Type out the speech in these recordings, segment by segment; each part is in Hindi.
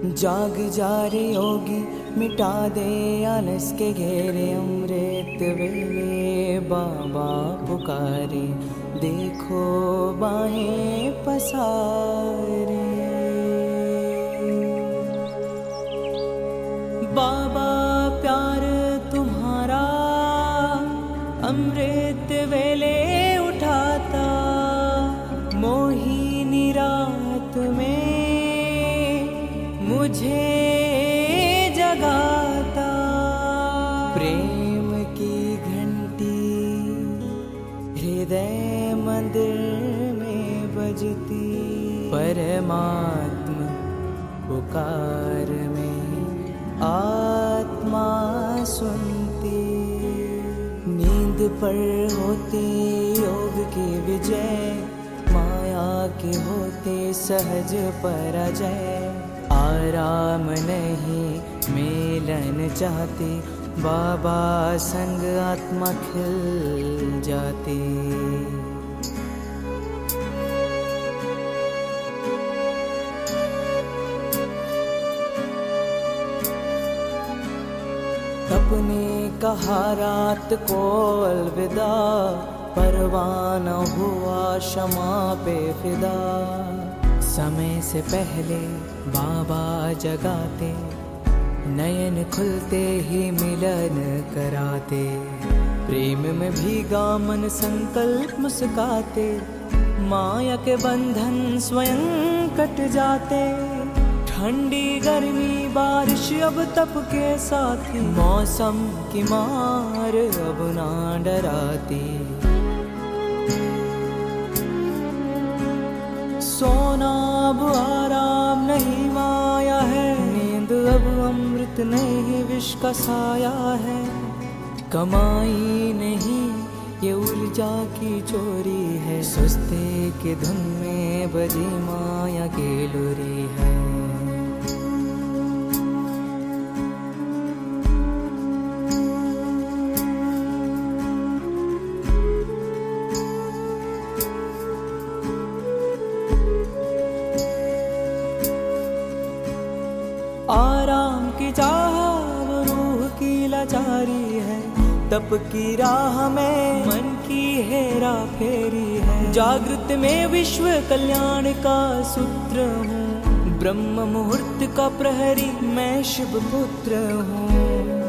जाग जा रे योगी, मिटा दे आलस के घेरे। अमृत वेले बाबा पुकारे, देखो बाहें पसारे। बाबा प्यार तुम्हारा अमृत वेले उठाता, मोहिनी रात में मुझे जगाता। प्रेम की घंटी हृदय मंदिर में बजती, परमात्मा पुकार में आत्मा सुनती। नींद पर होती योग की विजय, माया के होते सहज पराजय। आराम नहीं मिलन चाहती, बाबा संग आत्मा खिल जाती। अपने कहा रात को अलविदा, परवाना हुआ क्षमा पे फिदा। समय से पहले बाबा जगाते, नयन खुलते ही मिलन कराते। प्रेम में भीगा मन संकल्प मुस्काते, माया के बंधन स्वयं कट जाते। ठंडी गर्मी बारिश अब तप के साथी, मौसम की मार अब ना डराती। सोना अब आराम नहीं माया है, नींद अब अमृत नहीं विष का साया है। कमाई नहीं ये उलझा की चोरी है, सुस्ती की धुन में बजी माया की लोरी है। आराम की चाह वो रूह की लाचारी है, तप की राह में मन की हेरा फेरी है। जागृत में विश्व कल्याण का सूत्र हूँ, ब्रह्म मुहूर्त का प्रहरी मैं शिव पुत्र हूँ।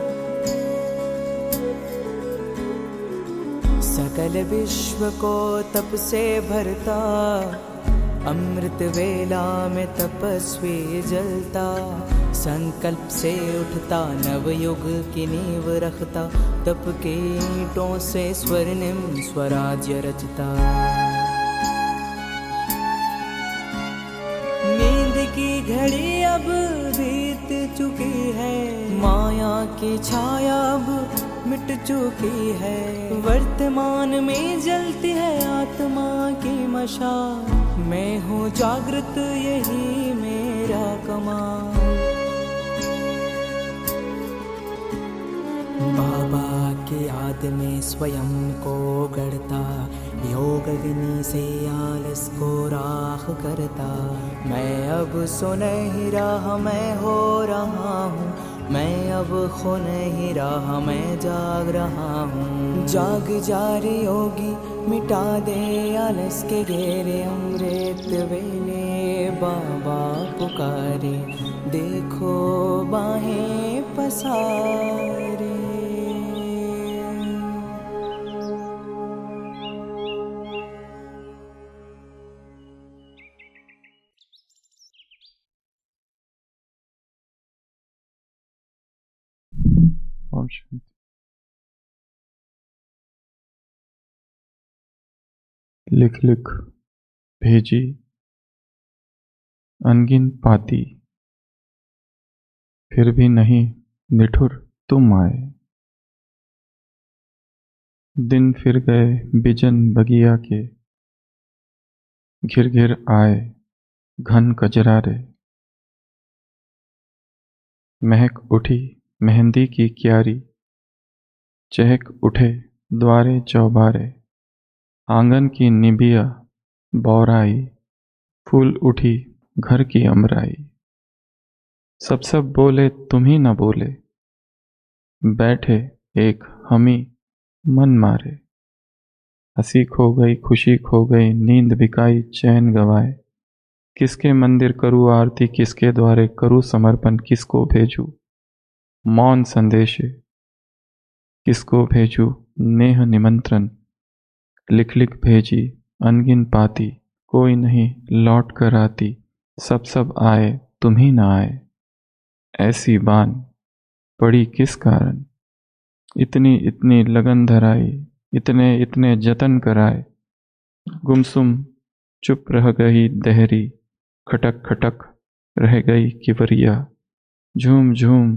सकल विश्व को तप से भरता, अमृत वेला में तपस्वी जलता। संकल्प से उठता नवयुग की नींव रखता, तप के ईंटों से स्वर्णिम स्वराज्य रचता। नींद की घड़ी अब बीत चुकी है, माया की छाया अब मिट चुकी है। वर्तमान में जलती है आत्मा की मशाल, मैं हूँ जागृत यही मेरा कमाल। बाबा की याद में स्वयं को गढ़ता, योग अग्नि से आलस को राख करता। मैं अब सुनहरी राह मैं हो रहा हूँ, मैं अब खो नहीं रहा मैं जाग रहा हूँ। जाग जा रे योगी, मिटा दे आलस के घेरे। अमृत वेले बाबा पुकारे, देखो बाहें पसारे। ओम शांति। लिख लिख भेजी अनगिन पाती, फिर भी नहीं निठुर तुम आए। दिन फिर गए बिजन बगिया के, घिर घिर आए घन कजरारे। महक उठी मेहंदी की क्यारी, चहक उठे द्वारे चौबारे। आंगन की निबिया बौराई, फूल उठी घर की अमराई। सब बोले तुम ही न बोले, बैठे एक हम ही मन मारे। हंसी खो गई खुशी खो गई, नींद बिकाई चैन गवाए। किसके मंदिर करूँ आरती, किसके द्वारे करूँ समर्पण, किसको भेजूँ मौन संदेशे, किसको भेजूँ नेह निमंत्रण। लिख लिख भेजी अनगिन पाती, कोई नहीं लौट कर आती। सब आए तुम ही न आए, ऐसी बान पड़ी किस कारण। इतनी इतनी लगन धराई, इतने इतने जतन कराए। गुमसुम चुप रह गई देहरी, खटक खटक रह गई किवरिया। झूम झूम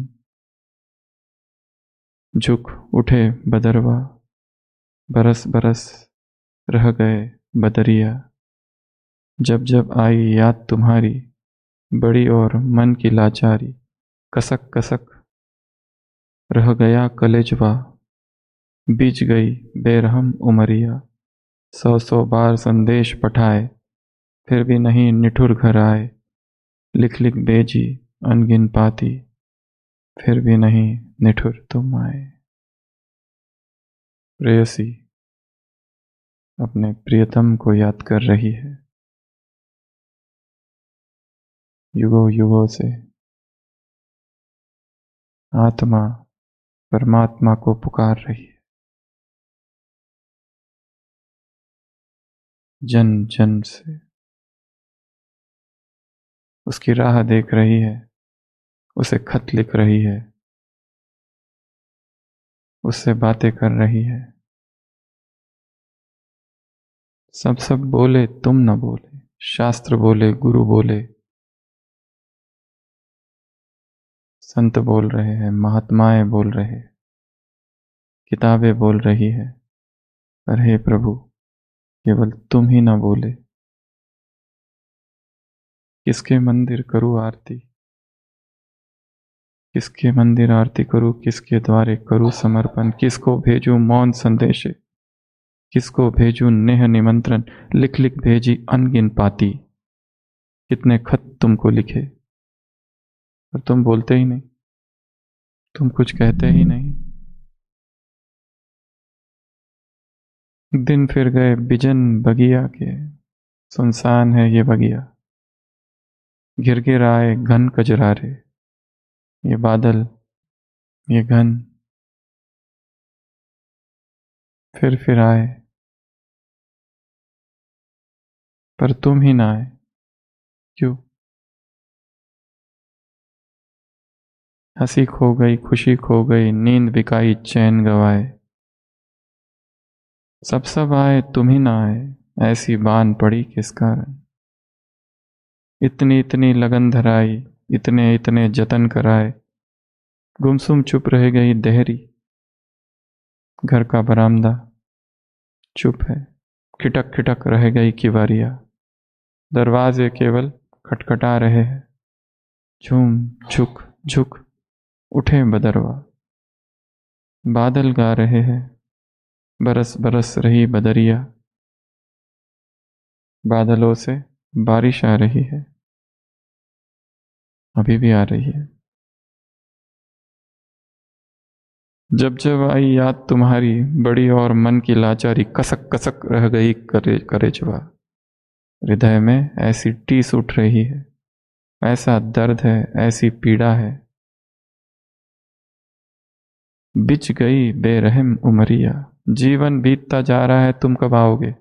झुक उठे बदरवा, बरस बरस रह गए बदरिया। जब जब आई याद तुम्हारी, बड़ी और मन की लाचारी। कसक कसक रह गया कलेजवा, बीच गई बेरहम उमरिया। सौ बार संदेश पठाए, फिर भी नहीं निठुर घर आए। लिख लिख भेजी अनगिन पाती, फिर भी नहीं निठुर तुम आए। प्रेयसी अपने प्रियतम को याद कर रही है, युगों युगों से। आत्मा परमात्मा को पुकार रही है, जन जन से उसकी राह देख रही है, उसे खत लिख रही है, उससे बातें कर रही है। सब बोले तुम न बोले, शास्त्र बोले गुरु बोले, संत बोल रहे हैं, महात्माएं बोल रहे हैं, किताबें बोल रही है। पर हे प्रभु, केवल तुम ही न बोले। किसके मंदिर करूँ आरती, किसके मंदिर आरती करूँ, किसके द्वारे करूँ समर्पण। किसको भेजूं मौन संदेशे, किसको भेजूं नेह निमंत्रण। लिख लिख भेजी अनगिन पाती, कितने खत तुमको लिखे, पर तुम बोलते ही नहीं, तुम कुछ कहते ही नहीं। दिन फिर गए बिजन बगिया के, सुनसान है ये बगिया। घिर घिर आए घन कजरारे, ये बादल ये घन फिर आए, पर तुम ही ना आए। क्यों? हंसी खो गई खुशी खो गई, नींद बिकाई चैन गवाए। सब आए तुम ही ना आए, ऐसी बान पड़ी किस कारण। इतनी इतनी लगन धराई, इतने इतने जतन कराए। गुमसुम चुप रह गई देहरी, घर का बरामदा चुप है। खिटक खिटक रह गई किवारियां, दरवाजे केवल खटखटा रहे हैं। झूम झुक झुक उठे बदरवा, बादल गा रहे हैं, बरस बरस रही बदरिया। बादलों से बारिश आ रही है, अभी भी आ रही है। जब जब आई याद तुम्हारी, बड़ी और मन की लाचारी। कसक कसक रह गई करेजवा, हृदय में ऐसी टीस उठ रही है, ऐसा दर्द है, ऐसी पीड़ा है। बिछ गई बेरहम उमरिया, जीवन बीतता जा रहा है, तुम कब आओगे।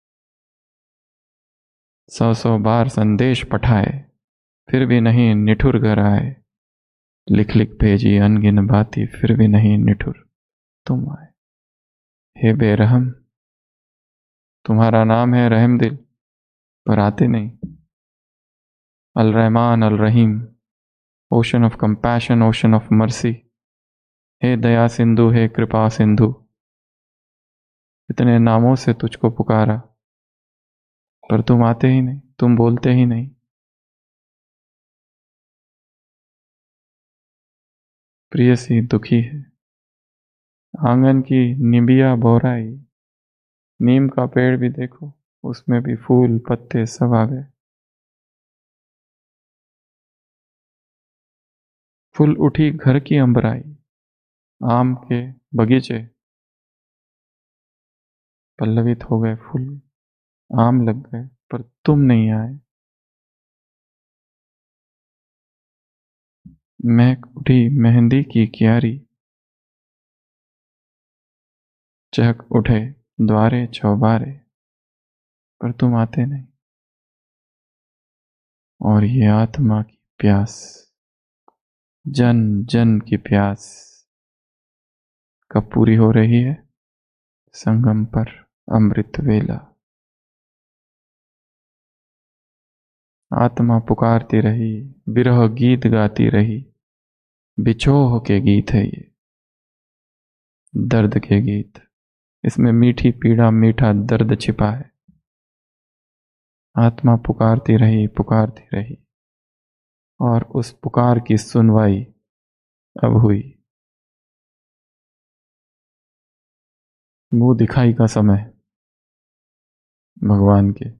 सौ बार संदेश पठाए, फिर भी नहीं निठुर घर आए। लिख लिख भेजी अनगिन बाती, फिर भी नहीं निठुर तुम आए। हे बेरहम, तुम्हारा नाम है रहम दिल, पर आते नहीं। अल रहमान अल रहीम, ocean of compassion, ocean of mercy. हे दया सिंधु, हे कृपा सिंधु। इतने नामों से तुझको पुकारा, पर तुम आते ही नहीं, तुम बोलते ही नहीं। प्रियसी दुखी है, आंगन की निबिया बोराई। नीम का पेड़ भी देखो, उसमें भी फूल पत्ते सब आ गए। फुल उठी घर की अंबराई, आम के बगीचे पल्लवित हो गए फूल, आम लग गए पर तुम नहीं आए। महक उठी मेहंदी की क्यारी, चहक उठे द्वारे चौबारे, पर तुम आते नहीं। और ये आत्मा की प्यास, जन जन की प्यास कब पूरी हो रही है? संगम पर अमृत वेला। आत्मा पुकारती रही, विरह गीत गाती रही, बिछोह के गीत है ये, दर्द के गीत। इसमें मीठी पीड़ा मीठा दर्द छिपा है। आत्मा पुकारती रही और उस पुकार की सुनवाई अब हुई। मुंह दिखाई का समय भगवान के,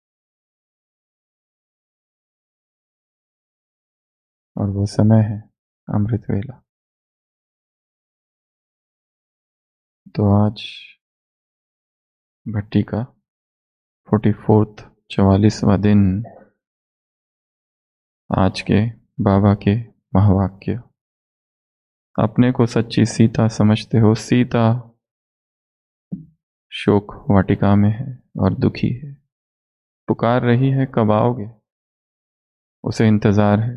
और वो समय है अमृत वेला। तो आज भट्टी का 44वां 44वां दिन, आज के बाबा के महावाक्य। अपने को सच्ची सीता समझते हो? सीता शोक वाटिका में है और दुखी है, पुकार रही है कब आओगे, उसे इंतजार है,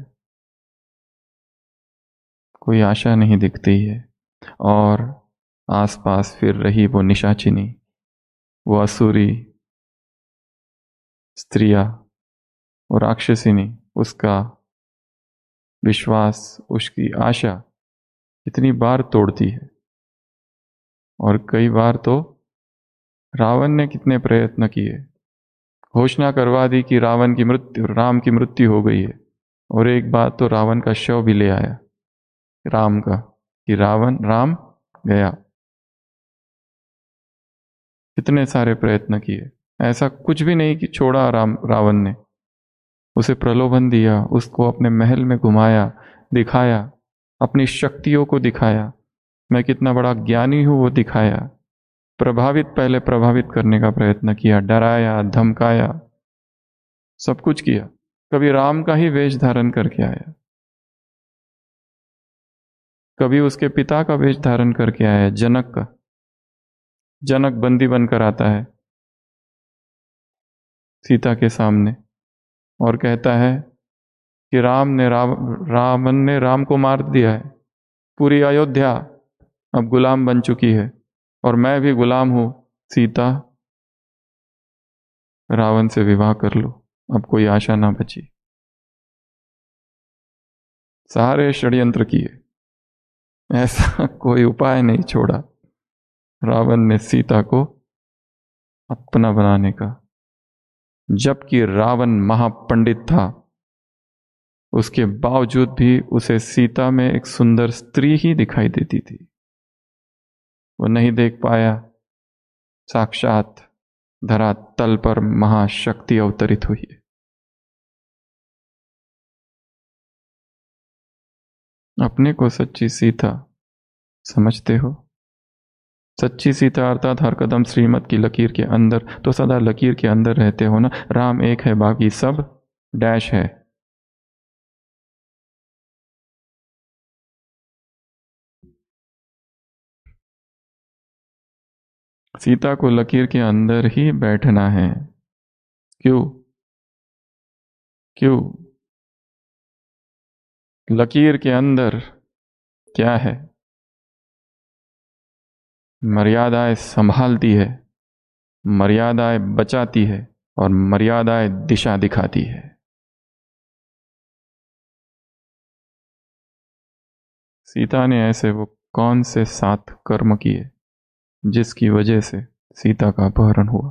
कोई आशा नहीं दिखती है। और आसपास फिर रही वो निशाचिनी, वो असुरी स्त्रियां, वो राक्षसिनी, उसका विश्वास, उसकी आशा कितनी बार तोड़ती है। और कई बार तो रावण ने कितने प्रयत्न किए, घोषणा करवा दी कि राम की मृत्यु हो गई है। और एक बार तो रावण का शव भी ले आया राम का, कि राम गया। कितने सारे प्रयत्न किए, ऐसा कुछ भी नहीं कि छोड़ा रावण ने। उसे प्रलोभन दिया, उसको अपने महल में घुमाया, दिखाया, अपनी शक्तियों को दिखाया, मैं कितना बड़ा ज्ञानी हूं वो दिखाया। पहले प्रभावित करने का प्रयत्न किया, डराया, धमकाया, सब कुछ किया। कभी राम का ही वेश धारण करके आया, कभी उसके पिता का वेश धारण करके आया, जनक का। जनक बंदी बनकर आता है सीता के सामने और कहता है कि रावण ने राम को मार दिया है, पूरी अयोध्या अब गुलाम बन चुकी है और मैं भी गुलाम हूं। सीता, रावण से विवाह कर लो, अब कोई आशा ना बची। सारे षड्यंत्र किए, ऐसा कोई उपाय नहीं छोड़ा रावण ने सीता को अपना बनाने का। जबकि रावण महापंडित था, उसके बावजूद भी उसे सीता में एक सुंदर स्त्री ही दिखाई देती थी। वो नहीं देख पाया साक्षात धरातल पर महाशक्ति अवतरित हुई है। अपने को सच्ची सीता समझते हो? सच्ची सीता अर्थात हर कदम श्रीमत की लकीर के अंदर, तो सदा लकीर के अंदर रहते हो ना। राम एक है, बाकी सब डैश है। सीता को लकीर के अंदर ही बैठना है। क्यों? क्यों? लकीर के अंदर क्या है? मर्यादाएं संभालती है, मर्यादाएं बचाती है और मर्यादाएं दिशा दिखाती है। सीता ने ऐसे वो कौन से 7 कर्म किए जिसकी वजह से सीता का अपहरण हुआ?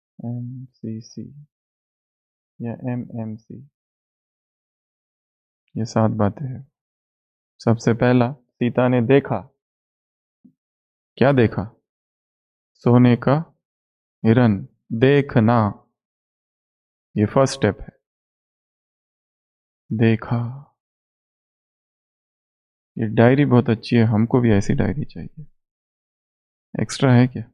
SAIDIMCC या MMC, ये 7 बातें हैं। सबसे पहला, सीता ने देखा। क्या देखा? सोने का हिरन। देखना, ये फर्स्ट स्टेप है। देखा। ये डायरी बहुत अच्छी है, हमको भी ऐसी डायरी चाहिए। एक्स्ट्रा है क्या?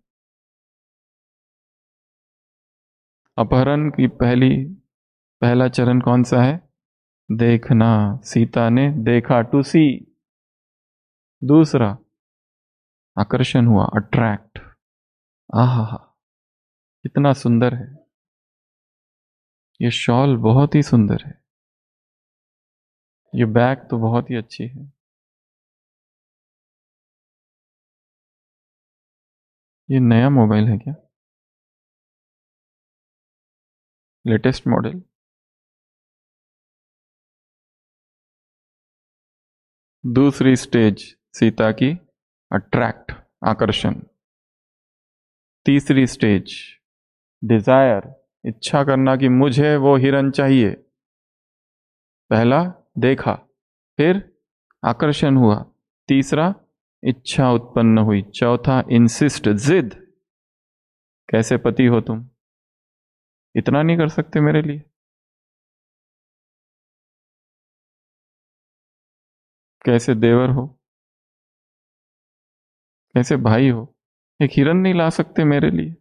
अपहरण की पहला चरण कौन सा है? देखना। सीता ने देखा, टू सी। दूसरा, आकर्षण हुआ, अट्रैक्ट। आहा हा, कितना सुंदर है। ये शॉल बहुत ही सुंदर है। ये बैग तो बहुत ही अच्छी है। ये नया मोबाइल है क्या? Latest model? दूसरी स्टेज सीता की, अट्रैक्ट, आकर्षण। तीसरी स्टेज, डिजायर, इच्छा करना कि मुझे वो हिरन चाहिए। पहला, देखा। फिर आकर्षण हुआ। तीसरा, इच्छा उत्पन्न हुई। चौथा, इंसिस्ट, जिद। कैसे पति हो तुम? इतना नहीं कर सकते मेरे लिए? कैसे देवर हो? कैसे भाई हो? एक हिरन नहीं ला सकते मेरे लिए?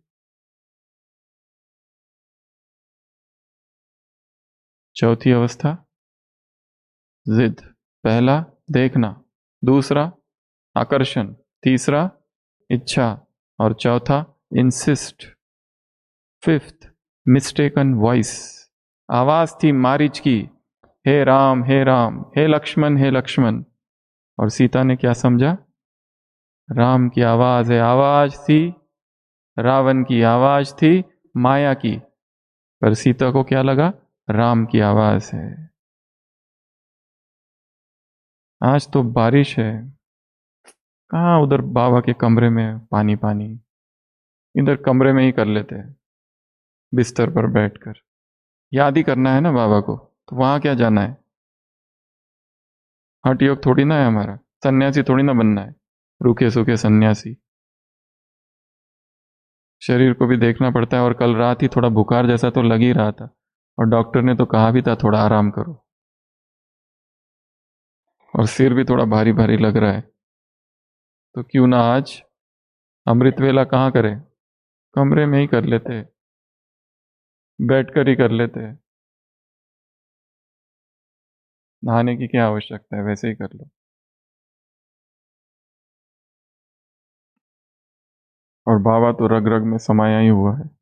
चौथी अवस्था, जिद। पहला, देखना। दूसरा, आकर्षण। तीसरा, इच्छा। और चौथा, इंसिस्ट। Fifth, mistaken voice. आवाज थी मारिच की, हे राम हे राम, हे लक्ष्मण हे लक्ष्मण। और सीता ने क्या समझा? राम की आवाज है। आवाज थी रावण की, आवाज थी माया की। पर सीता को क्या लगा? राम की आवाज है। आज तो बारिश है। कहाँ उधर बाबा के कमरे में पानी पानी, इधर कमरे में ही कर लेते हैं, बिस्तर पर बैठकर। याद ही करना है ना बाबा को, तो वहां क्या जाना है? हठ योग थोड़ी ना है हमारा, सन्यासी थोड़ी ना बनना है, रूखे सूखे सन्यासी। शरीर को भी देखना पड़ता है। और कल रात ही थोड़ा बुखार जैसा तो लग ही रहा था, और डॉक्टर ने तो कहा भी था थोड़ा आराम करो। और सिर भी थोड़ा भारी भारी लग रहा है। तो क्यों ना आज अमृत वेला कहाँ करें? कमरे में ही कर लेते हैं, बैठकर ही कर लेते हैं। नहाने की क्या आवश्यकता है, वैसे ही कर लो। और बाबा तो रग रग में समाया ही हुआ है,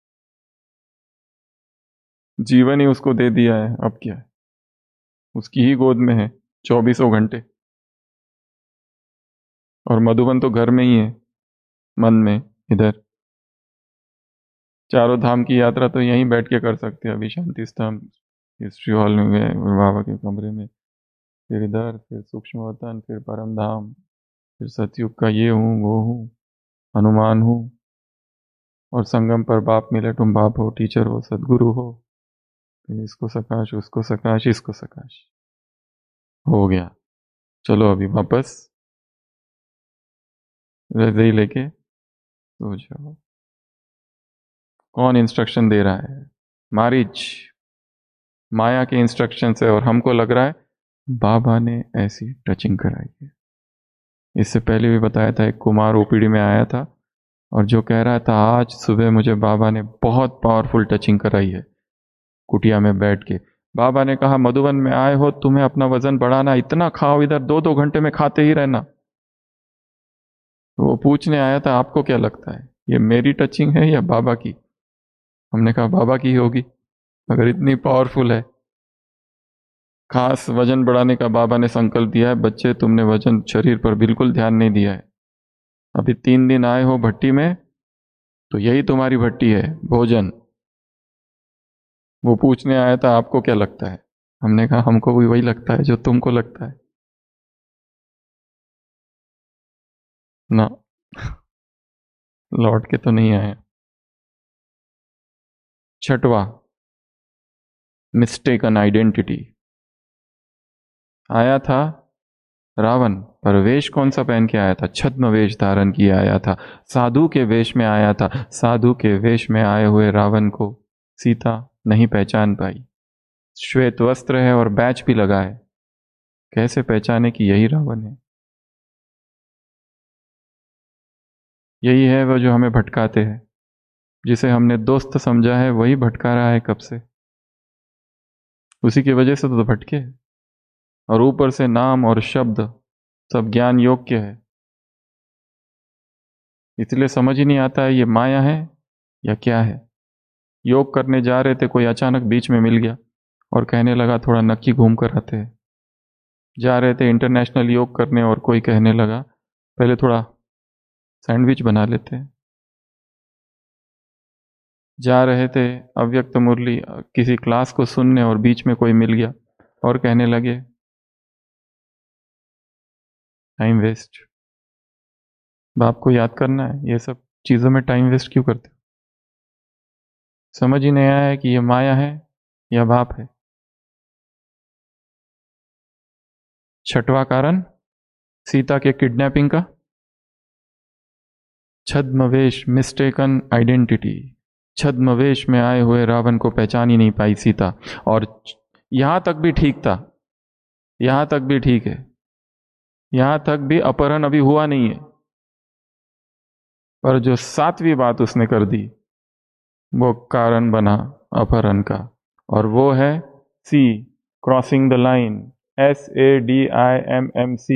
जीवन ही उसको दे दिया है, अब क्या है? उसकी ही गोद में है 24 घंटे। और मधुबन तो घर में ही है, मन में, इधर। चारों धाम की यात्रा तो यहीं बैठ के कर सकते हैं। अभी शांति स्तंभ, हिस्ट्री हॉल में गए, और बाबा के कमरे में, फिर इधर, फिर सूक्ष्म वतन, फिर परम धाम, फिर सतयुग का ये हूँ वो हूँ, हनुमान हूँ। और संगम पर बाप मिले, तुम बाप हो, टीचर हो, सदगुरु हो। फिर इसको सकाश, उसको सकाश, इसको सकाश। हो गया। चलो अभी वापस रजाई लेके सो जाओ। कौन इंस्ट्रक्शन दे रहा है? मारिच, माया के इंस्ट्रक्शन से। और हमको लग रहा है बाबा ने ऐसी टचिंग कराई है। इससे पहले भी बताया था, एक कुमार ओपीडी में आया था और जो कह रहा था आज सुबह मुझे बाबा ने बहुत पावरफुल टचिंग कराई है, कुटिया में बैठ के। बाबा ने कहा मधुबन में आए हो, तुम्हें अपना वजन बढ़ाना, इतना खाओ, इधर 2-2 घंटे में खाते ही रहना। तो वो पूछने आया था आपको क्या लगता है, ये मेरी टचिंग है या बाबा की? हमने कहा बाबा की होगी, अगर इतनी पावरफुल है। खास वजन बढ़ाने का बाबा ने संकल्प दिया है। बच्चे, तुमने वजन शरीर पर बिल्कुल ध्यान नहीं दिया है। अभी 3 दिन आए हो भट्टी में, तो यही तुम्हारी भट्टी है, भोजन। वो पूछने आया था आपको क्या लगता है? हमने कहा हमको भी वही लगता है जो तुमको लगता है ना। लौट के तो नहीं आए। छठवा, मिस्टेकन आइडेंटिटी। आया था रावण, पर वेश कौन सा पहन के आया था? छद्म वेश धारण किए आया था, साधु के वेश में आया था। साधु के वेश में आए हुए रावण को सीता नहीं पहचान पाई। श्वेत वस्त्र है और बैच भी लगा है, कैसे पहचाने कि यही रावण है? यही है वो जो हमें भटकाते हैं। जिसे हमने दोस्त समझा है वही भटका रहा है कब से। उसी की वजह से तो भटके। और ऊपर से नाम और शब्द सब ज्ञान योग्य है, इसलिए समझ ही नहीं आता है ये माया है या क्या है। योग करने जा रहे थे, कोई अचानक बीच में मिल गया और कहने लगा थोड़ा नक्की घूम कर आते हैं। जा रहे थे इंटरनेशनल योग करने और कोई कहने लगा पहले थोड़ा सैंडविच बना लेते हैं। जा रहे थे अव्यक्त मुरली किसी क्लास को सुनने और बीच में कोई मिल गया और कहने लगे टाइम वेस्ट। बाप को याद करना है, ये सब चीज़ों में टाइम वेस्ट क्यों करते हो? समझ ही नहीं आया है कि ये माया है या बाप है। छठवां कारण सीता के किडनैपिंग का छद्मवेश, मिस्टेकन आइडेंटिटी। छद्मवेश में आए हुए रावण को पहचान ही नहीं पाई सीता। और यहां तक भी ठीक था, यहां तक भी ठीक है, यहां तक भी अपहरण अभी हुआ नहीं है। पर जो सातवीं बात उसने कर दी वो कारण बना अपहरण का, और वो है see, crossing the line. SADIMMC,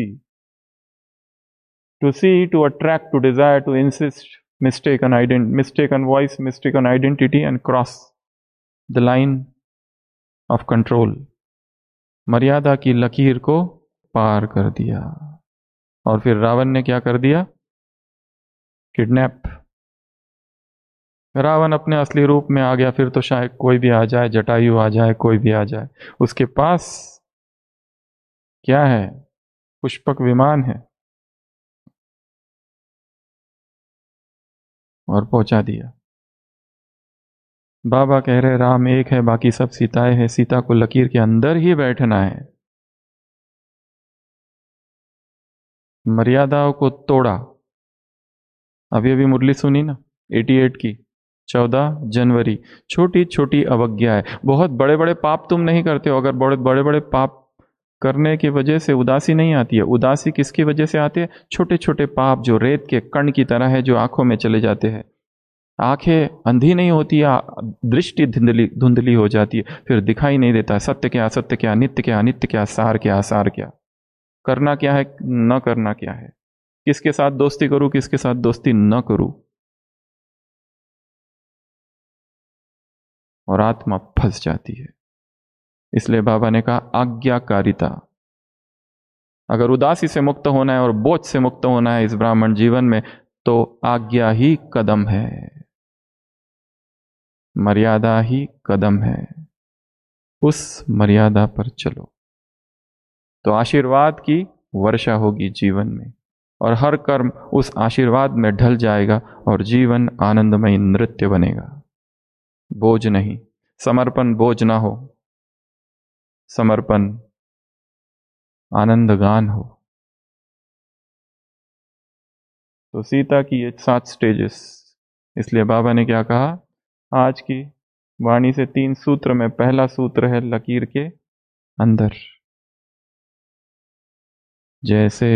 to see, to attract, to desire, to insist, mistaken voice, mistaken identity and cross the line of control। मर्यादा की लकीर को पार कर दिया। और फिर रावण ने क्या कर दिया? किडनैप। रावण अपने असली रूप में आ गया, फिर तो शायद कोई भी आ जाए, जटायु आ जाए, कोई भी आ जाए, उसके पास क्या है? पुष्पक विमान है, और पहुंचा दिया। बाबा कह रहे राम एक है, बाकी सब सीताएं हैं, सीता को लकीर के अंदर ही बैठना है। मर्यादाओं को तोड़ा। अभी अभी मुरली सुनी ना, 88 की, 14 जनवरी। छोटी छोटी अवज्ञा है, बहुत बड़े बड़े पाप तुम नहीं करते हो। अगर बड़े बड़े बड़े पाप करने की वजह से उदासी नहीं आती है, उदासी किसकी वजह से आती है? छोटे छोटे पाप जो रेत के कण की तरह है, जो आंखों में चले जाते हैं। आंखें अंधी नहीं होती, दृष्टि धुंधली धुंधली हो जाती है, फिर दिखाई नहीं देता सत्य क्या, असत्य क्या, नित्य क्या, अनित्य क्या, सार क्या, असार क्या, करना क्या है, न करना क्या है, किसके साथ दोस्ती करूं, किसके साथ दोस्ती न करूं। और आत्मा फंस जाती है। इसलिए बाबा ने कहा आज्ञाकारिता। अगर उदासी से मुक्त होना है और बोझ से मुक्त होना है इस ब्राह्मण जीवन में, तो आज्ञा ही कदम है, मर्यादा ही कदम है। उस मर्यादा पर चलो तो आशीर्वाद की वर्षा होगी जीवन में, और हर कर्म उस आशीर्वाद में ढल जाएगा और जीवन आनंदमय नृत्य बनेगा। बोझ नहीं, समर्पण बोझ ना हो, समर्पण आनंद गान हो। तो सीता की ये 7 स्टेजेस। इसलिए बाबा ने क्या कहा आज की वाणी से? 3 सूत्र में पहला सूत्र है लकीर के अंदर। जैसे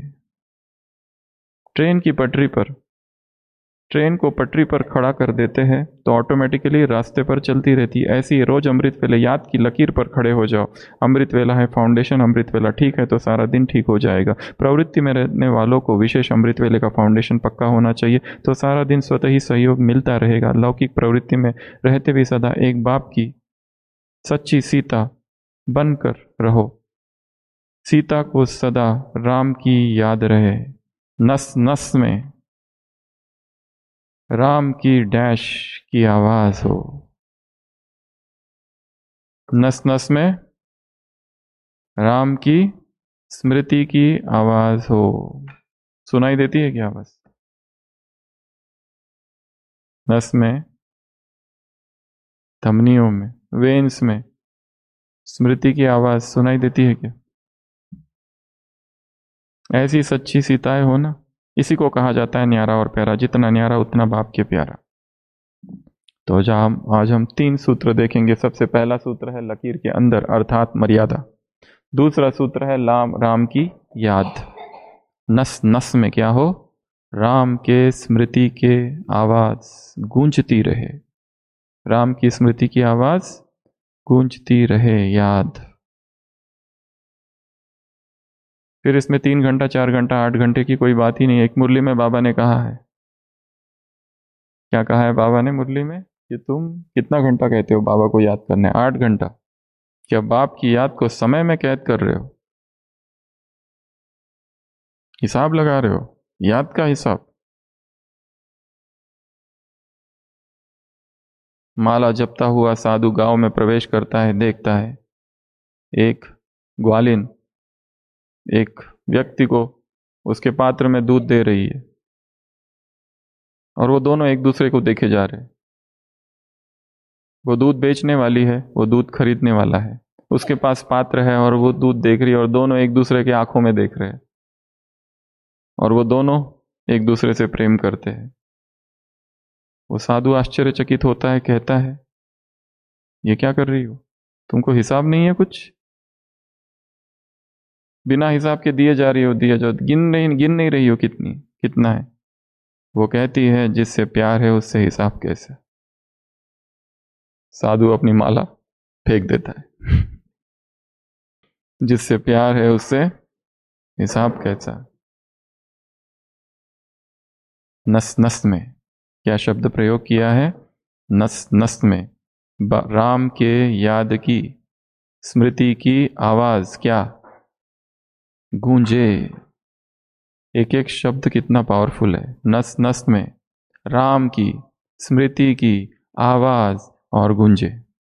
ट्रेन की पटरी पर, ट्रेन को पटरी पर खड़ा कर देते हैं तो ऑटोमेटिकली रास्ते पर चलती रहती है, ऐसी ही रोज अमृत वेला याद की लकीर पर खड़े हो जाओ। अमृत वेला है फाउंडेशन, अमृत वेला ठीक है तो सारा दिन ठीक हो जाएगा। प्रवृत्ति में रहने वालों को विशेष अमृत वेले का फाउंडेशन पक्का होना चाहिए, तो सारा दिन स्वतः ही सहयोग मिलता रहेगा। लौकिक प्रवृत्ति में रहते भी सदा एक बाप की सच्ची सीता बनकर रहो। सीता को सदा राम की याद रहे, नस नस में राम की डैश की आवाज हो, नस नस में राम की स्मृति की आवाज हो। सुनाई देती है क्या आवाज? नस में, धमनियों में, वेन्स में स्मृति की आवाज सुनाई देती है क्या? ऐसी सच्ची सीताएं हो ना, इसी को कहा जाता है न्यारा और प्यारा। जितना न्यारा उतना बाप के प्यारा। तो आज हम 3 सूत्र देखेंगे। सबसे पहला सूत्र है लकीर के अंदर अर्थात मर्यादा। दूसरा सूत्र है राम की याद। नस नस में क्या हो? राम के स्मृति के आवाज गूंजती रहे। राम की स्मृति की आवाज गूंजती रहे, याद। फिर इसमें 3 घंटा 4 घंटा 8 घंटे की कोई बात ही नहीं। एक मुरली में बाबा ने कहा है, क्या कहा है बाबा ने मुरली में, कि तुम कितना घंटा कहते हो बाबा को याद करने? 8 घंटा। क्या बाप की याद को समय में कैद कर रहे हो? हिसाब लगा रहे हो? याद का हिसाब। माला जपता हुआ साधु गांव में प्रवेश करता है, देखता है एक ग्वालिन एक व्यक्ति को उसके पात्र में दूध दे रही है, और वो दोनों एक दूसरे को देखे जा रहे हैं। वो दूध बेचने वाली है, वो दूध खरीदने वाला है। उसके पास पात्र है और वो दूध देख रही है, और दोनों एक दूसरे के आंखों में देख रहे हैं, और वो दोनों एक दूसरे से प्रेम करते हैं। वो साधु आश्चर्यचकित होता है, कहता है ये क्या कर रही हो? तुमको हिसाब नहीं है कुछ? बिना हिसाब के दिए जा रही हो, दिए जाओ, गिन नहीं रही हो कितना है? वो कहती है जिससे प्यार है उससे हिसाब कैसे? साधु अपनी माला फेंक देता है। जिससे प्यार है उससे हिसाब कैसा? नस नस में क्या शब्द प्रयोग किया है? नस नस में राम के याद की स्मृति की आवाज क्या गूंजे। एक एक शब्द कितना पावरफुल है। नस नस में राम की स्मृति की आवाज और गूंजे।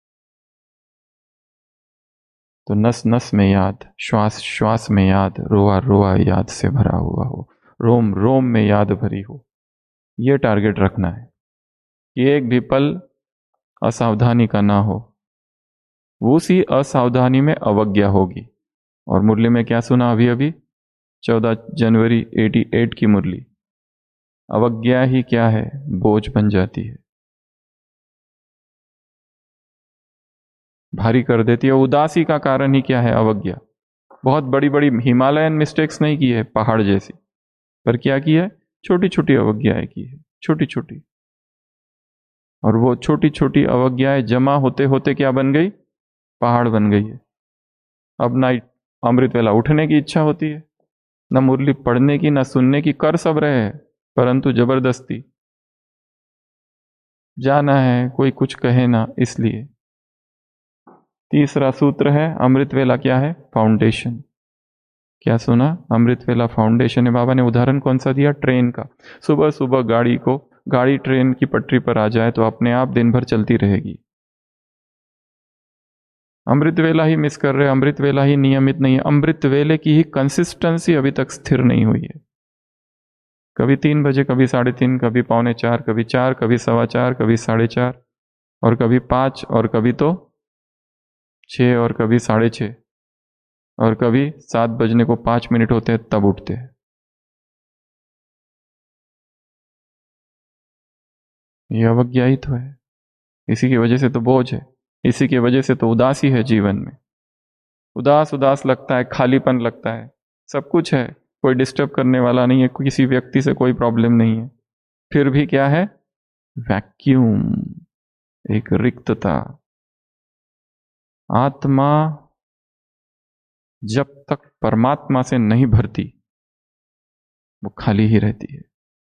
तो नस नस में याद, श्वास श्वास में याद, रोआ रोआ याद से भरा हुआ हो, रोम रोम में याद भरी हो। ये टारगेट रखना है कि एक भी पल असावधानी का ना हो। उसी असावधानी में अवज्ञा होगी। और मुरली में क्या सुना अभी अभी? 14 जनवरी 88 की मुरली। अवज्ञा ही क्या है? बोझ बन जाती है, भारी कर देती है। उदासी का कारण ही क्या है? अवज्ञा। बहुत बड़ी बड़ी हिमालयन मिस्टेक्स नहीं की है पहाड़ जैसी, पर क्या की है? छोटी छोटी अवज्ञाएं की है, छोटी छोटी। और वो छोटी छोटी अवज्ञाएं जमा होते होते क्या बन गई? पहाड़ बन गई है। अब ना अमृत वेला उठने की इच्छा होती है, ना मुरली पढ़ने की, ना सुनने की। कर सब रहे हैं, परंतु जबरदस्ती जाना है, कोई कुछ कहे ना, इसलिए। तीसरा सूत्र है अमृत वेला क्या है? फाउंडेशन। क्या सुना? अमृत वेला फाउंडेशन है। बाबा ने उदाहरण कौन सा दिया? ट्रेन का। सुबह सुबह गाड़ी ट्रेन की पटरी पर आ जाए तो अपने आप दिन भर चलती रहेगी। अमृत वेला ही मिस कर रहे, अमृत वेला ही नियमित नहीं है, अमृत वेले की ही कंसिस्टेंसी अभी तक स्थिर नहीं हुई है। कभी 3 बजे, कभी 3:30, कभी 3:45, कभी 4, कभी 4:15, कभी 4:30, और कभी 5, और कभी तो 6, और कभी 6:30, और कभी 7 बजने को 5 मिनट होते हैं तब उठते हैं। यह अवज्ञा ही तो है। इसी की वजह से तो बोझ है, इसी की वजह से तो उदासी है जीवन में। उदास उदास लगता है, खालीपन लगता है। सब कुछ है, कोई डिस्टर्ब करने वाला नहीं है, किसी व्यक्ति से कोई प्रॉब्लम नहीं है, फिर भी क्या है? वैक्यूम, एक रिक्तता। आत्मा जब तक परमात्मा से नहीं भरती वो खाली ही रहती है।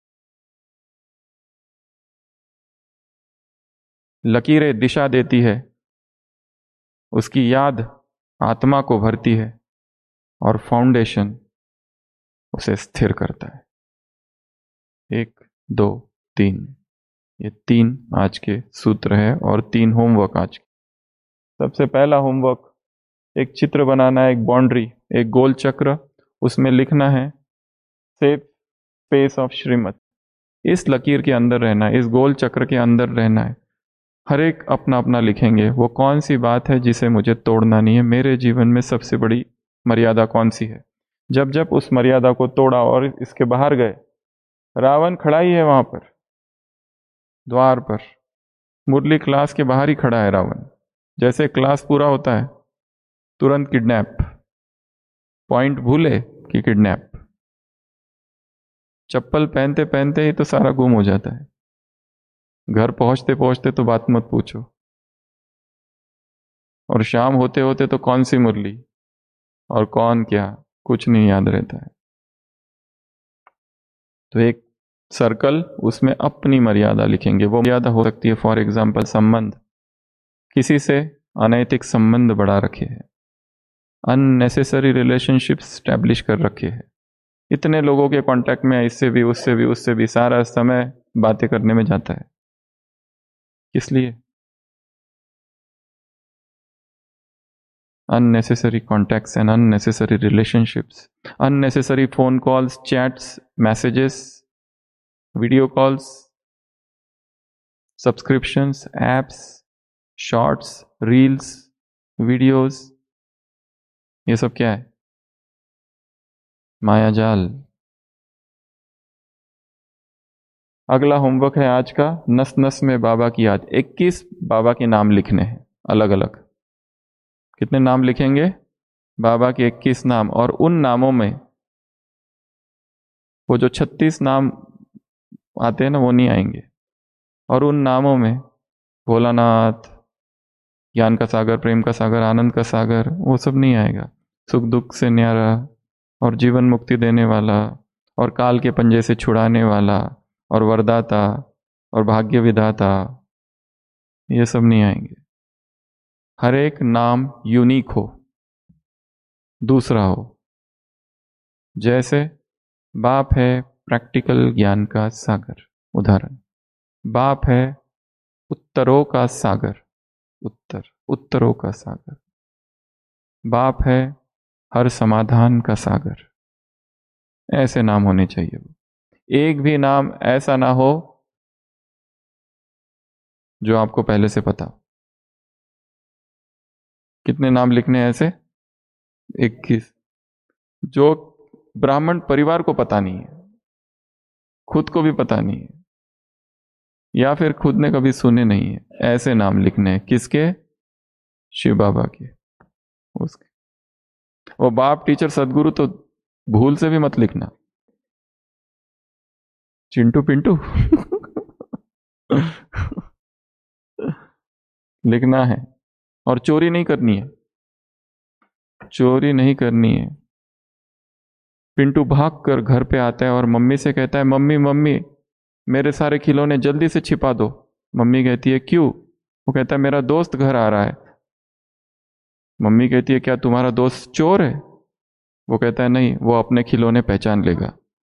लकीरें दिशा देती है, उसकी याद आत्मा को भरती है, और फाउंडेशन उसे स्थिर करता है। 1 2 3, ये 3 आज के सूत्र है, और 3 होमवर्क आज के। सबसे पहला होमवर्क, एक चित्र बनाना है, एक बाउंड्री, एक गोल चक्र, उसमें लिखना है सेफ स्पेस ऑफ श्रीमत। इस लकीर के अंदर रहना है, इस गोल चक्र के अंदर रहना है। हर एक अपना अपना लिखेंगे, वो कौन सी बात है जिसे मुझे तोड़ना नहीं है, मेरे जीवन में सबसे बड़ी मर्यादा कौन सी है। जब जब उस मर्यादा को तोड़ा और इसके बाहर गए, रावण खड़ा ही है वहां पर द्वार पर, मुरली क्लास के बाहर ही खड़ा है रावण। जैसे क्लास पूरा होता है तुरंत किडनैप, पॉइंट भूले कि किडनैप, चप्पल पहनते पहनते ही तो सारा गुम हो जाता है, घर पहुंचते पहुंचते तो बात मत पूछो, और शाम होते होते तो कौन सी मुरली और कौन क्या कुछ नहीं याद रहता है। तो एक सर्कल, उसमें अपनी मर्यादा लिखेंगे। वो मर्यादा हो सकती है फॉर एग्जाम्पल संबंध, किसी से अनैतिक संबंध बढ़ा रखे हैं, अननेसेसरी रिलेशनशिप स्टैब्लिश कर रखे हैं, इतने लोगों के कांटेक्ट में, इससे भी उससे भी उससे भी, सारा समय बातें करने में जाता है। किस लिए? unnecessary contacts and unnecessary relationships, unnecessary phone calls, chats, messages, video calls, subscriptions, apps, shorts, reels, videos, ये सब क्या है? मायाजाल। अगला होमवर्क है आज का, नस नस में बाबा की याद। 21 बाबा के नाम लिखने हैं अलग अलग। कितने नाम लिखेंगे? बाबा के 21 नाम, और उन नामों में वो जो 36 नाम आते हैं ना, वो नहीं आएंगे। और उन नामों में भोलानाथ, ज्ञान का सागर, प्रेम का सागर, आनंद का सागर, वो सब नहीं आएगा। सुख दुख से न्यारा, और जीवन मुक्ति देने वाला, और काल के पंजे से छुड़ाने वाला, और वरदाता, और भाग्य विधाता, ये सब नहीं आएंगे। हर एक नाम यूनिक हो, दूसरा हो। जैसे बाप है प्रैक्टिकल ज्ञान का सागर, उदाहरण। बाप है उत्तरों का सागर, उत्तरों का सागर। बाप है हर समाधान का सागर। ऐसे नाम होने चाहिए। वो एक भी नाम ऐसा ना हो जो आपको पहले से पता। कितने नाम लिखने हैं ऐसे? 21। जो ब्राह्मण परिवार को पता नहीं है, खुद को भी पता नहीं है, या फिर खुद ने कभी सुने नहीं है, ऐसे नाम लिखने हैं। किसके? शिव बाबा के। उसके वो बाप, टीचर, सदगुरु तो भूल से भी मत लिखना। चिंटू पिंटू लिखना है। और चोरी नहीं करनी है, चोरी नहीं करनी है। पिंटू भाग कर घर पे आता है और मम्मी से कहता है, मम्मी मम्मी मेरे सारे खिलौने जल्दी से छिपा दो। मम्मी कहती है क्यों? वो कहता है मेरा दोस्त घर आ रहा है। मम्मी कहती है क्या तुम्हारा दोस्त चोर है? वो कहता है नहीं, वो अपने खिलौने पहचान लेगा।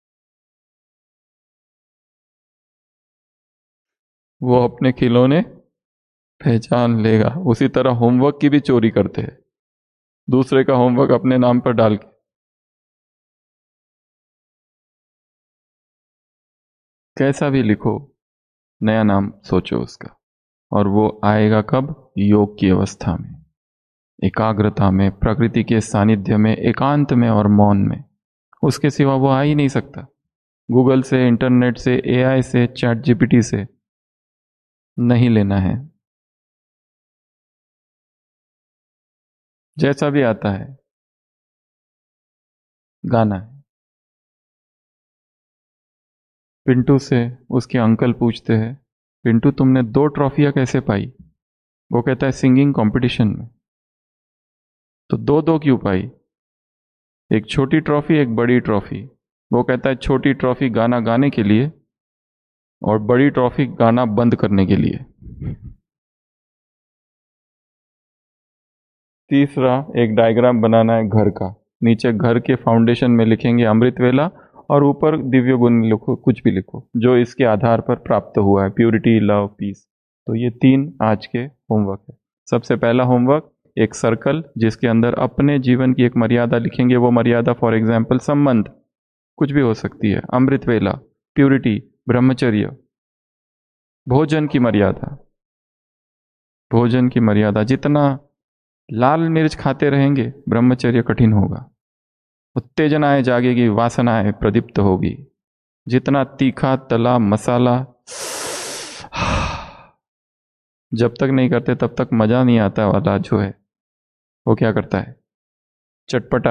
वो अपने खिलौने पहचान लेगा। उसी तरह होमवर्क की भी चोरी करते हैं, दूसरे का होमवर्क अपने नाम पर डाल के। कैसा भी लिखो, नया नाम सोचो उसका। और वो आएगा कब? योग की अवस्था में, एकाग्रता में, प्रकृति के सानिध्य में, एकांत में और मौन में। उसके सिवा वो आ ही नहीं सकता। गूगल से, इंटरनेट से, एआई से, चैट जीपीटी से नहीं लेना है। जैसा भी आता है गाना है। पिंटू से उसके अंकल पूछते हैं, पिंटू तुमने 2 ट्रॉफियां कैसे पाई? वो कहता है सिंगिंग कंपटीशन में। तो 2-2 क्यों पाई? एक छोटी ट्रॉफी, एक बड़ी ट्रॉफी। वो कहता है छोटी ट्रॉफी गाना गाने के लिए, और बड़ी ट्रॉफी गाना बंद करने के लिए। तीसरा, एक डायग्राम बनाना है घर का। नीचे घर के फाउंडेशन में लिखेंगे अमृत वेला, और ऊपर दिव्य गुण लिखो, कुछ भी लिखो जो इसके आधार पर प्राप्त हुआ है, प्यूरिटी, लव, पीस। तो ये 3 आज के होमवर्क है। सबसे पहला होमवर्क, एक सर्कल जिसके अंदर अपने जीवन की एक मर्यादा लिखेंगे। वो मर्यादा फॉर एग्जाम्पल संबंध, कुछ भी हो सकती है, अमृत वेला, प्यूरिटी, ब्रह्मचर्य। भोजन की मर्यादा, भोजन की मर्यादा, जितना लाल मिर्च खाते रहेंगे ब्रह्मचर्य कठिन होगा। उत्तेजनाएं जागेगी, वासनाएं प्रदीप्त होगी। जितना तीखा तला मसाला जब तक नहीं करते तब तक मजा नहीं आता वाला जो है, वो क्या करता है? चटपटा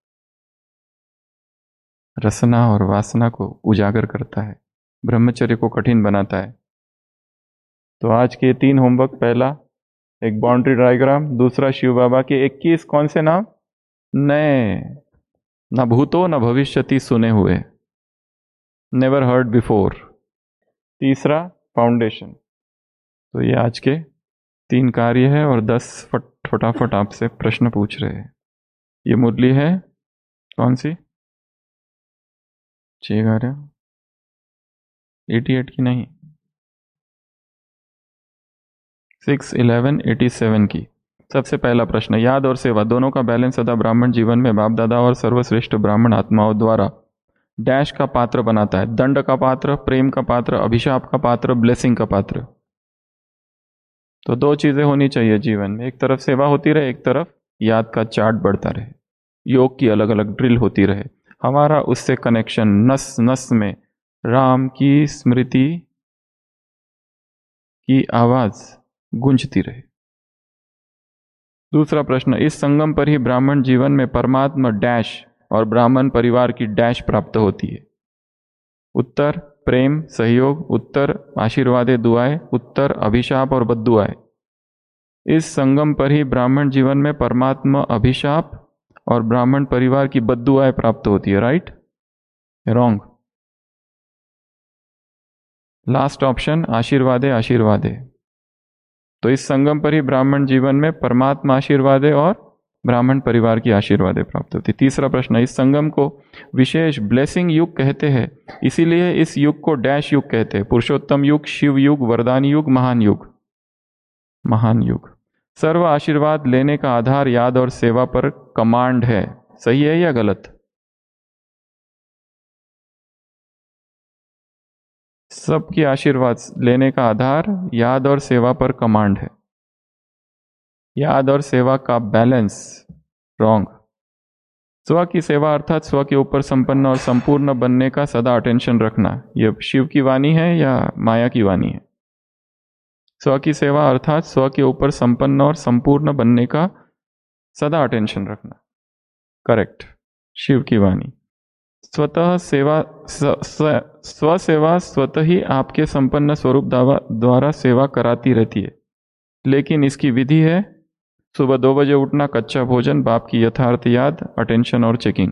रसना और वासना को उजागर करता है, ब्रह्मचर्य को कठिन बनाता है। तो आज के 3 होमवर्क, पहला एक बाउंड्री डायग्राम, दूसरा शिव बाबा के 21 कौन से नाम नए, न भूतो न भविष्यति सुने हुए, नेवर हर्ड बिफोर, तीसरा फाउंडेशन। तो ये आज के 3 कार्य है और 10 फटाफट आपसे प्रश्न पूछ रहे हैं। ये मुरली है कौन सी? 88 की नहीं, 6/11/87 की। सबसे पहला प्रश्न, याद और सेवा दोनों का बैलेंस सदा ब्राह्मण जीवन में बाप दादा और सर्वश्रेष्ठ ब्राह्मण आत्माओं द्वारा डैश का पात्र बनाता है। दंड का पात्र, प्रेम का पात्र, अभिशाप का पात्र, ब्लेसिंग का पात्र। तो 2 चीजें होनी चाहिए जीवन में, एक तरफ सेवा होती रहे, एक तरफ याद का चार्ट बढ़ता रहे, योग की अलग अलग ड्रिल होती रहे, हमारा उससे कनेक्शन नस नस में राम की स्मृति की आवाज गूंजती रहे। दूसरा प्रश्न, इस संगम पर ही ब्राह्मण जीवन में परमात्मा डैश और ब्राह्मण परिवार की डैश प्राप्त होती है। उत्तर प्रेम सहयोग, उत्तर आशीर्वादे दुआएं, उत्तर अभिशाप और बद्दुआएं। इस संगम पर ही ब्राह्मण जीवन में परमात्मा अभिशाप और ब्राह्मण परिवार की बद्दुआएं प्राप्त होती है। राइट? रॉन्ग। लास्ट ऑप्शन आशीर्वादे आशीर्वादे। तो इस संगम पर ही ब्राह्मण जीवन में परमात्मा आशीर्वादे और ब्राह्मण परिवार की आशीर्वादे प्राप्त होती। तीसरा प्रश्न, इस संगम को विशेष ब्लेसिंग युग कहते हैं, इसीलिए इस युग को डैश युग कहते हैं। पुरुषोत्तम युग, शिव युग, वरदान युग, महान युग। महान युग। सर्व आशीर्वाद लेने का आधार याद और सेवा पर कमांड है। सही है या गलत? सबकी आशीर्वाद लेने का आधार याद और सेवा पर कमांड है। याद और सेवा का बैलेंस रॉन्ग। स्व की सेवा अर्थात स्व के ऊपर संपन्न और संपूर्ण बनने का सदा अटेंशन रखना। यह शिव की वाणी है या माया की वाणी है? स्व की सेवा अर्थात स्व के ऊपर संपन्न और संपूर्ण बनने का सदा अटेंशन रखना। करेक्ट, शिव की वाणी। स्वतः सेवा स्व सेवा स्वतः ही आपके संपन्न स्वरूप द्वारा सेवा कराती रहती है, लेकिन इसकी विधि है सुबह 2 बजे उठना, कच्चा भोजन, बाप की यथार्थ याद, अटेंशन और चेकिंग।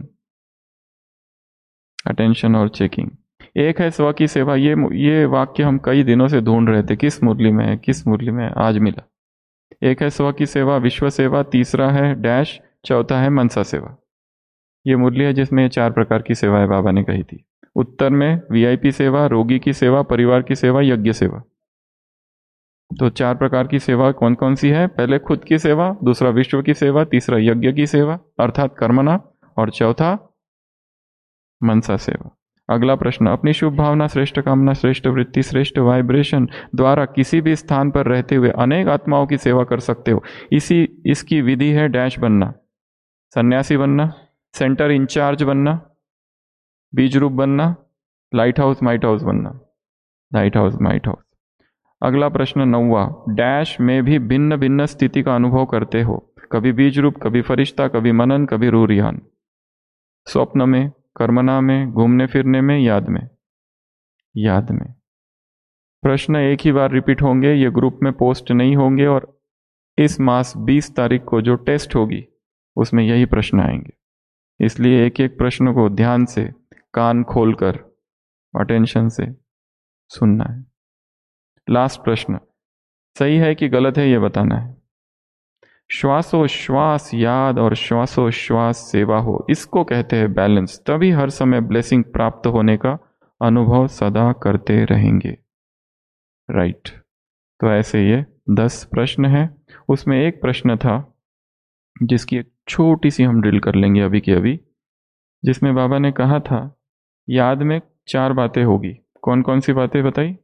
अटेंशन और चेकिंग। एक है स्व की सेवा, ये वाक्य हम कई दिनों से ढूंढ रहे थे, किस मुरली में है, किस मुरली में है, आज मिला। एक है स्व की सेवा विश्व सेवा, तीसरा है डैश, चौथा है मनसा सेवा। ये मुरली है जिसमें 4 प्रकार की सेवाएं बाबा ने कही थी। उत्तर में वीआईपी सेवा, रोगी की सेवा, परिवार की सेवा, यज्ञ सेवा। तो 4 प्रकार की सेवा कौन कौन सी है? पहले खुद की सेवा, दूसरा विश्व की सेवा, तीसरा यज्ञ की सेवा अर्थात कर्मणा, और चौथा मनसा सेवा। अगला प्रश्न, अपनी शुभ भावना, श्रेष्ठ कामना, श्रेष्ठ वृत्ति, श्रेष्ठ वाइब्रेशन द्वारा किसी भी स्थान पर रहते हुए अनेक आत्माओं की सेवा कर सकते हो। इसकी विधि है डैश बनना, सन्यासी बनना, सेंटर इंचार्ज बनना, बीज रूप बनना, लाइट हाउस माइट हाउस बनना, लाइट हाउस माइट हाउस। अगला प्रश्न 9वां, डैश में भी भिन्न भिन्न स्थिति का अनुभव करते हो, कभी बीज रूप, कभी फरिश्ता, कभी मनन, कभी रूरियान। स्वप्न में, कर्मना में, घूमने फिरने में, याद में। याद में। प्रश्न एक ही बार रिपीट होंगे, ये ग्रुप में पोस्ट नहीं होंगे, और इस मास 20 तारीख को जो टेस्ट होगी उसमें यही प्रश्न आएंगे, इसलिए एक एक प्रश्न को ध्यान से कान खोलकर अटेंशन से सुनना है। लास्ट प्रश्न, सही है कि गलत है ये बताना है। श्वासोश्वास याद और श्वासोश्वास सेवा हो, इसको कहते हैं बैलेंस। तभी हर समय ब्लेसिंग प्राप्त होने का अनुभव सदा करते रहेंगे। राइट। तो ऐसे ये 10 प्रश्न हैं। उसमें एक प्रश्न था जिसकी एक छोटी सी हम ड्रिल कर लेंगे अभी के अभी, जिसमें बाबा ने कहा था याद में 4 बातें होगी। कौन कौन सी बातें बताई?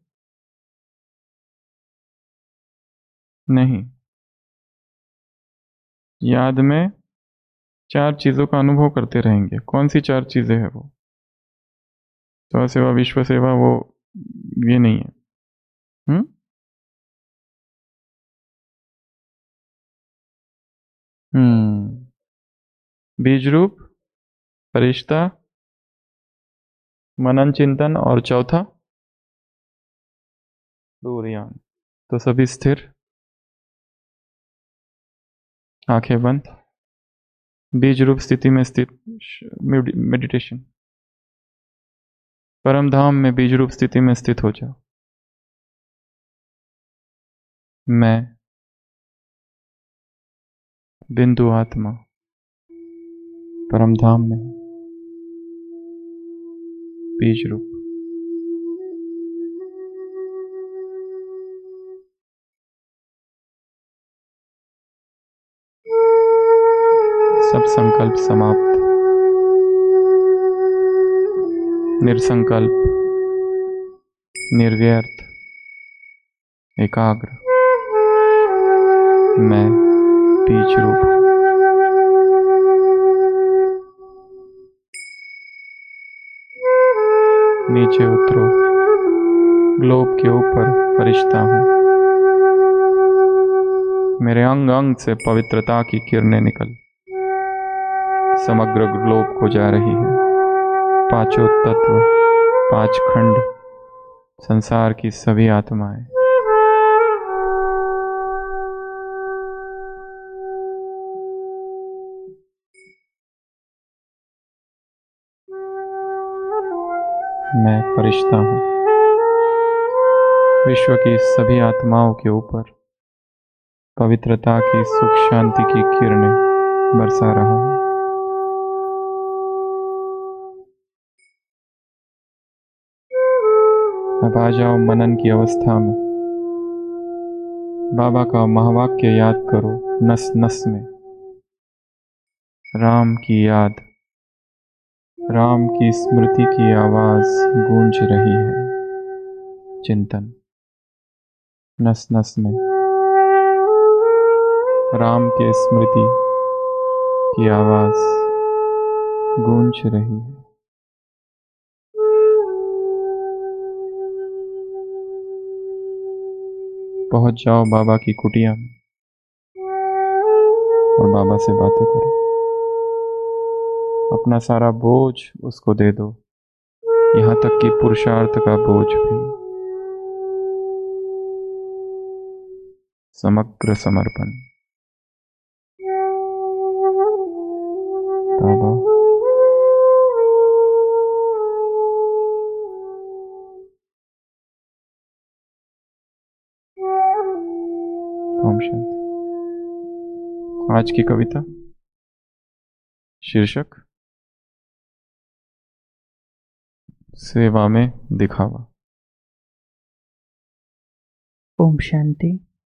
नहीं, याद में चार चीजों का अनुभव करते रहेंगे। कौन सी चार चीजें हैं वो? स्व सेवा, विश्व सेवा, वो ये नहीं है। हम्म। बीज रूप, फरिश्ता, मनन चिंतन, और चौथा दूरयान। तो सभी स्थिर, आंखें बंद, बीज रूप स्थिति में स्थित मेडिटेशन। परम धाम में बीज रूप स्थिति में स्थित हो जाओ। मैं बिंदु आत्मा परम धाम में हूं, बीज रूप। सब संकल्प समाप्त, निर्संकल्प, निर्व्यर्थ, एकाग्र। मैं बीज रूप हूं। नीचे उतरो, ग्लोब के ऊपर फरिश्ता हूं। मेरे अंग अंग से पवित्रता की किरणें निकल समग्र ग्लोब को जा रही है। पांचों तत्व, पांच खंड, संसार की सभी आत्माएं। मैं फरिश्ता हूं। विश्व की सभी आत्माओं के ऊपर पवित्रता की, सुख शांति की किरणें बरसा रहा हूं। अब आ जाओ मनन की अवस्था में। बाबा का महावाक्य याद करो। नस नस में राम की याद, राम की स्मृति की आवाज गूंज रही है। चिंतन। नस नस में राम के स्मृति की आवाज गूंज रही है। पहुंच जाओ बाबा की कुटिया में और बाबा से बातें करो। अपना सारा बोझ उसको दे दो, यहां तक कि पुरुषार्थ का बोझ भी। समग्र समर्पण। बाबा, ओम शांति। आज की कविता शीर्षक सेवा में दिखावा। ओम शांति।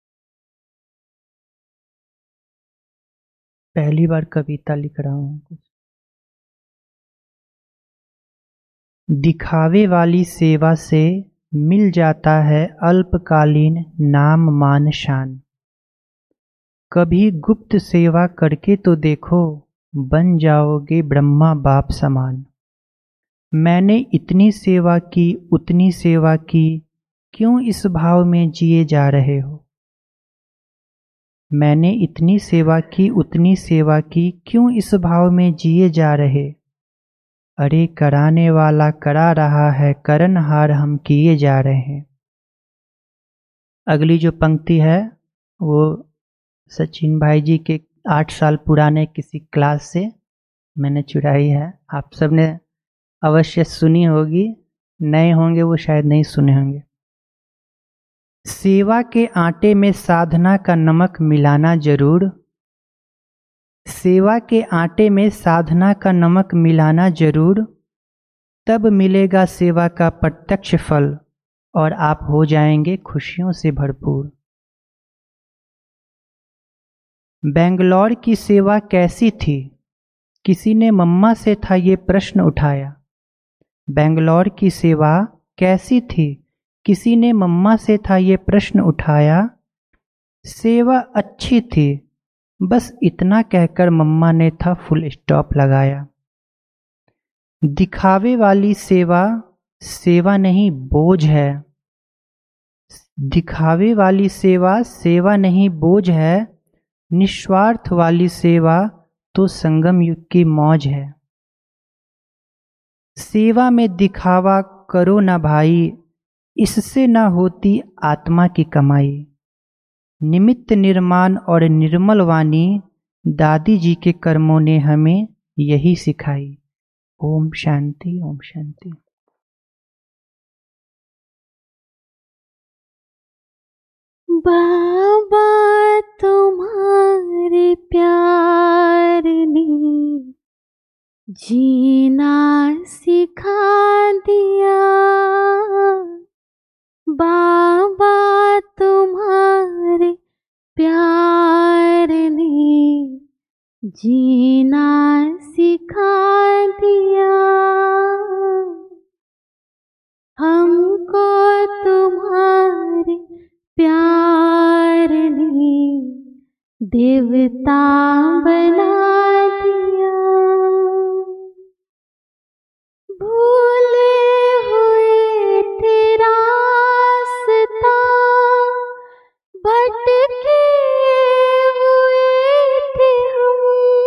पहली बार कविता लिख रहा हूँ। दिखावे वाली सेवा से मिल जाता है अल्पकालीन नाम मान शान। कभी गुप्त सेवा करके तो देखो, बन जाओगे ब्रह्मा बाप समान। मैंने इतनी सेवा की उतनी सेवा की, क्यों इस भाव में जिए जा रहे हो। मैंने इतनी सेवा की उतनी सेवा की, क्यों इस भाव में जिए जा रहे। अरे कराने वाला करा रहा है, करनहार हम किए जा रहे हैं। अगली जो पंक्ति है वो सचिन भाई जी के 8 साल पुराने किसी क्लास से मैंने चुराई है। आप सबने अवश्य सुनी होगी, नए होंगे वो शायद नहीं सुने होंगे। सेवा के आटे में साधना का नमक मिलाना जरूर। सेवा के आटे में साधना का नमक मिलाना जरूर, तब मिलेगा सेवा का प्रत्यक्ष फल और आप हो जाएंगे खुशियों से भरपूर। बेंगलौर की सेवा कैसी थी, किसी ने मम्मा से था ये प्रश्न उठाया। बेंगलौर की सेवा कैसी थी, किसी ने मम्मा से था ये प्रश्न उठाया। सेवा अच्छी थी बस इतना कहकर मम्मा ने था फुल स्टॉप लगाया। दिखावे वाली सेवा सेवा नहीं बोझ है, दिखावे वाली सेवा सेवा नहीं बोझ है, निस्वार्थ वाली सेवा तो संगम युग की मौज है। सेवा में दिखावा करो ना भाई, इससे ना होती आत्मा की कमाई। निमित्त निर्माण और निर्मल वाणी दादी जी के कर्मों ने हमें यही सिखाई। ओम शांति, ओम शांति। बाबा तुम्हारे प्यार ने जीना सिखा दिया, बाबा तुम्हारे प्यार ने जीना सिखा दिया। हमको तुम्हारे प्यार ने देवता बना दिया। भूले हुए थे रास्ता, भटके हुए थे हम,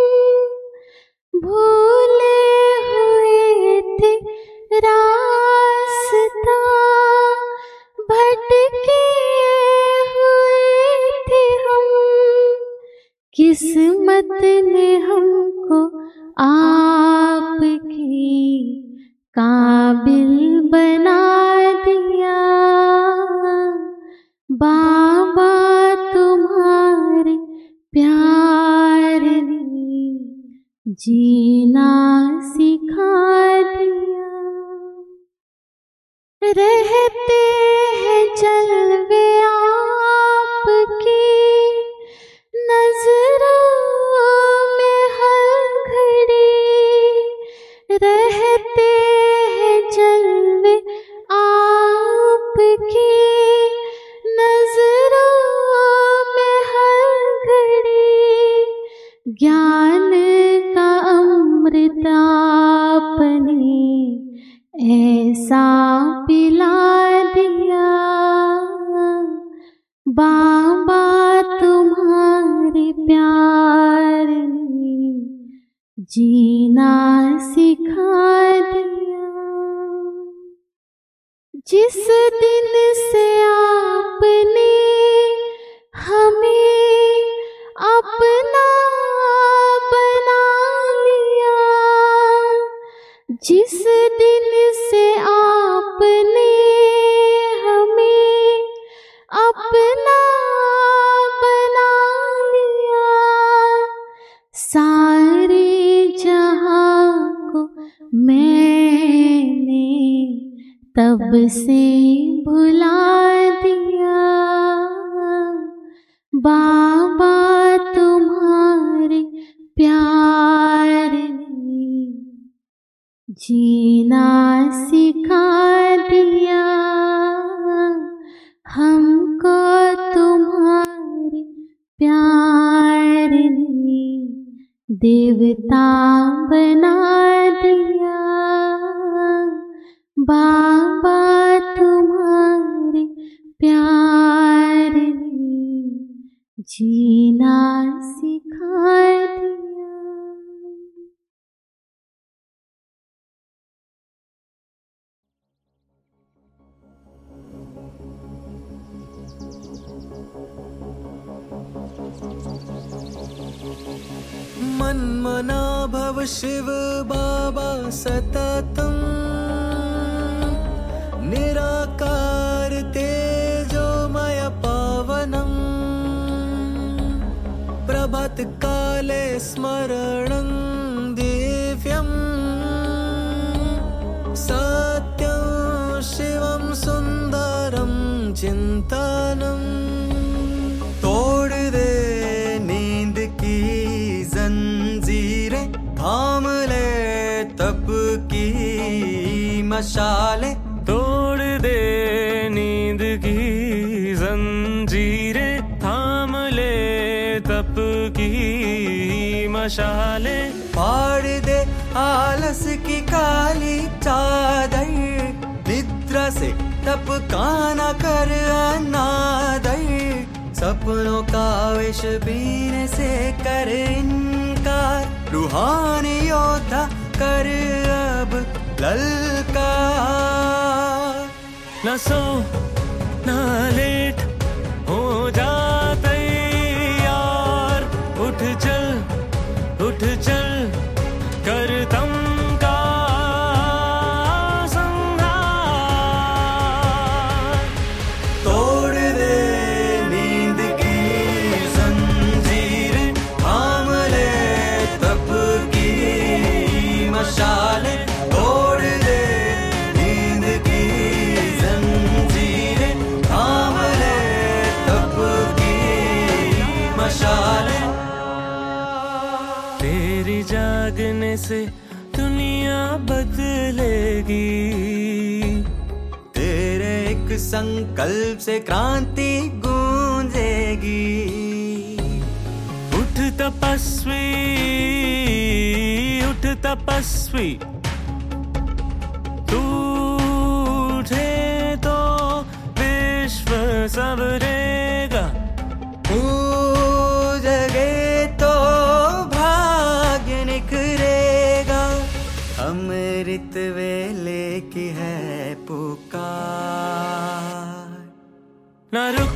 भूले हुए थे रास्ता, भटके हुए थे हम। किस्मत ने हमको आपकी काबिल बना दिया। बाबा तुम्हारे प्यार ने जीना सिखा दिया। रहते हैं जलवे आपकी नजरों में हर घड़ी, रहते हैं जलवे आपकी नजरों में हर घड़ी। ज्ञान का अमृत आपने ऐसा पिला दिया। बाबा तुम्हारे प्यार ने जीना सिखा दिया। जिस दिन से आपने हमें अपना बना लिया, जिस दिन से आपने हमें अपना बना लिया, सारे जहां को मैंने तब से भुला दिया। बाबा तुम्हारे प्यार ने जीना सिखा दिया। हमको तुम्हारे प्यार ने देवता बना दिया। बाबा तुम्हारे प्यार ने जीना सिखा दिया। मन्मना भव शिव बाबा सततम्, निराकार तेजोमय पावनम्, प्रभात काले स्मरणं दिव्यम्, सत्यं शिवं सुन्दरं चिन्तनम्। तोड़ दे नींद की जंजीरें, थाम ले तप की मशाले, तोड़ दे नींद की जंजीरें, थाम ले तप तप की मशाले, फाड़ दे आलस की काली चादर, निद्रा से तप का न कर अनादर, सपनों का विष पीने से कर इनकार, रूहानी योद्धा कर अब ललकार। न सो न लेट हो जाते यार, उठ चल कर तम का संहार। तोड़ दे नींद की जंजीर, थाम ले तप की मशाले, तोड़ दे नींद की जंजीर, थाम ले तप की मशाले। तेरी जागने से दुनिया बदलेगी, तेरे एक संकल्प से क्रांति गूंजेगी। उठ तपस्वी, तू उठे तो विश्व सबरेगा, जगे तो भाग्य निखरेगा। अमृत वेले की है पुकार, न रुक